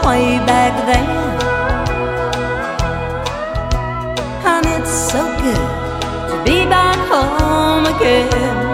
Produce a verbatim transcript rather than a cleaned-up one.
way back then. And it's so good to be back home again.